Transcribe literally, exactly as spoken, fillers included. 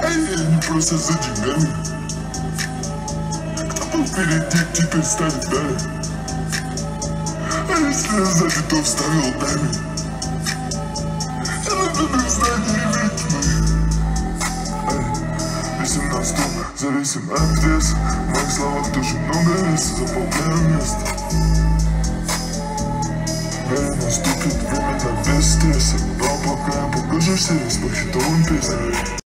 Эй, они просто за деньгами. Кто был впереди, теперь станет далее. А если я сзади, то вставил даме. Я надо знания ритмы. Весим на стол, зависим от веса. В моих словах тоже много веса, заполняю место. Время наступит, время на без стресса. Но пока я покажу все с похитовым песням.